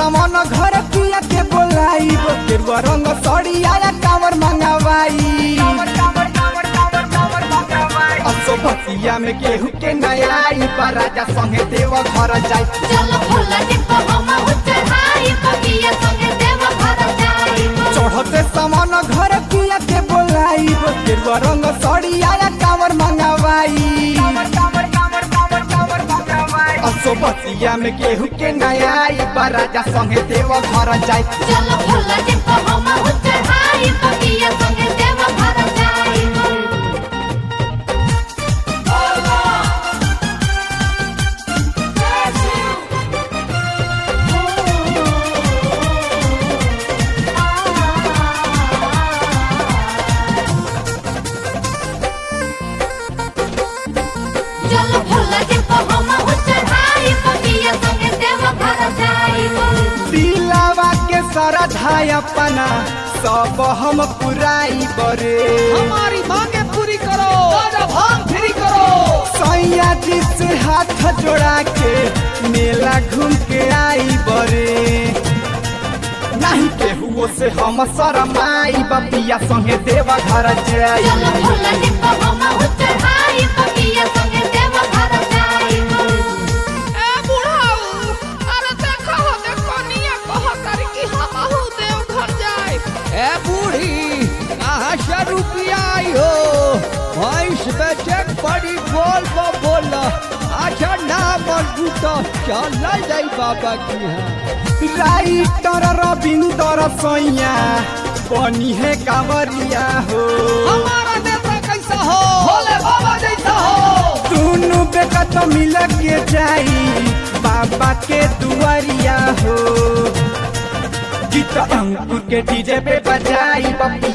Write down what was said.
सामान घर पिया के बोलाई तेरुआ रंग सड़ी आया कांवर मंगावाई असो भतिया में गेहूं के नयाई राजा संगे देव घर जाई चलो भोला टिप्पा हम चढ़ाई बगिया संगे देव घर जाई चढ़ते सामान घर पिया के बोलाई तेरुआ रंग सड़ी आया कांवर मंगावाई असो भतिया में गेहूं के नयाई राजा संगे देव घर जाई चलो भोला टिप्पा हम चढ़ाई बगिया संगे देव घर जाई चलो भोला टिप्पा हम चढ़ाई बगिया संगे देव घर जाई दिलावा के सरधाय अपना सब हम पुराई बरे हमारी मांगे पूरी करो भांग फ्री करो सैया जी से हाथ जोड़ा के मेला घूम के आई बरे नहीं केहुओ से हम शरमाई बपिया संगे देवा घर जाई चलो भोला टिप्पा हम चढ़ाई बगिया संगे देव घर जाई ए बुढ़ाऊ अरे देखो हो देखो निया कह कर कि हम आहू देव घर जाए ए बूढ़ी कहां से रुपया आई हो भैंस बेचे बड़ी बोल अच्छा ना मजबूत चल जाई बाबा की है राइटर रविंदर सैया बनी है कांवरिया हो हमारा नेता कैसा हो भोले बाबा जैसा हो दोनों बेकत मिल के जाई बाबा के दुआरिया हो गीत अंकुर के डीजे पे बजाई बपिया